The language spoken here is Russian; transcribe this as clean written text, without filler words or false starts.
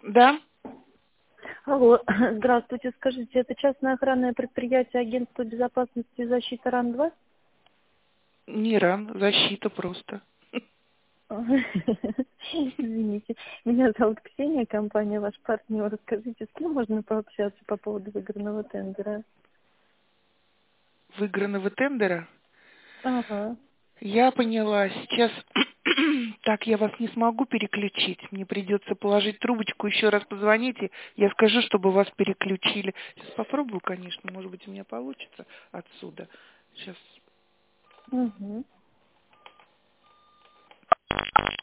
Да, Алло, здравствуйте, скажите, это частное охранное предприятие Агентства безопасности и защиты РАН-2? не ран, защита просто. Извините, меня зовут Ксения, компания «Ваш партнер». Расскажите, с кем можно пообщаться по поводу выигранного тендера? Выигранного тендера. Ага. Я поняла. Сейчас так я вас не смогу переключить. Мне придется положить трубочку, еще раз позвоните. Я скажу, чтобы вас переключили. Сейчас попробую, конечно. Может быть, у меня получится отсюда. Сейчас. Угу.